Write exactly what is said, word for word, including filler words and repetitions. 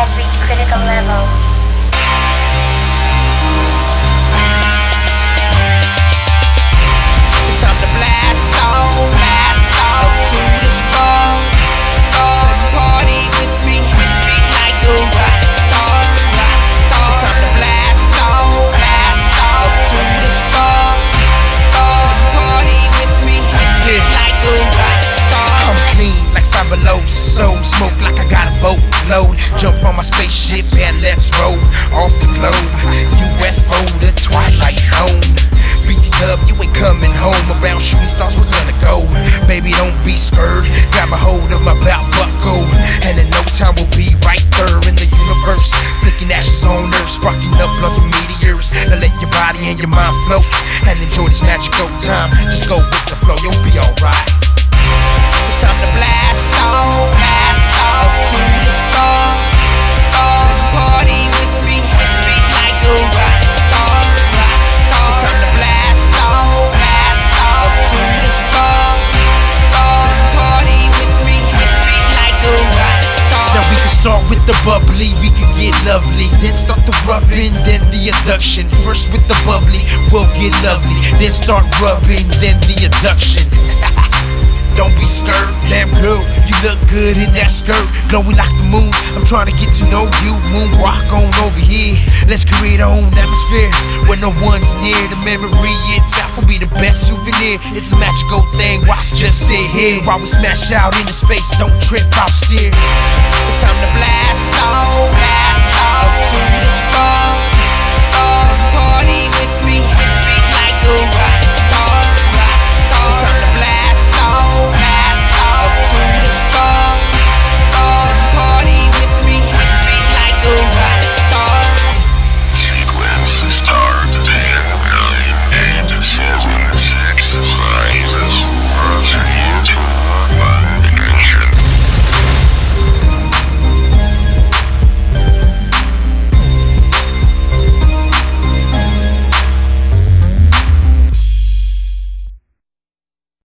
I've reached critical level. It's time to blast off, up to the stars. Come party with me, like a rock star. It's time to blast off, up to the stars. Come party with me, like a rock star. I'm clean like Five Below, so smoke like I got a boat load. Jump on my spaceship and let's roll off the globe. U F O, the Twilight Zone. B T Dub, you ain't coming home. Around shooting stars, we're gonna go. Baby, don't be scared. Grab a hold of my belt buckle, and in no time we'll be right there in the universe. Flicking ashes on earth, sparking up bloods with meteors. Now let your body and your mind float and enjoy this magical time. Just go with the flow, you'll be alright. It's time to blast off, up to the stars. Come party with me, like a rock star. It's time to blast off, up to the stars. Come party with me, like a rock star. Now we can start with the bubbly, we can get lovely. Then start the rubbing, then the adduction. First with the bubbly, we'll get lovely. Then start rubbing, then the adduction. Don't be scared, damn girl, you look good in that skirt, glowing like the moon. I'm trying to get to know you, moonwalk on over here. Let's create our own atmosphere where no one's near. The memory itself will be the best souvenir. It's a magical thing, watch just sit here while we smash out into space. Don't trip, I'll steer. It's time to blast off.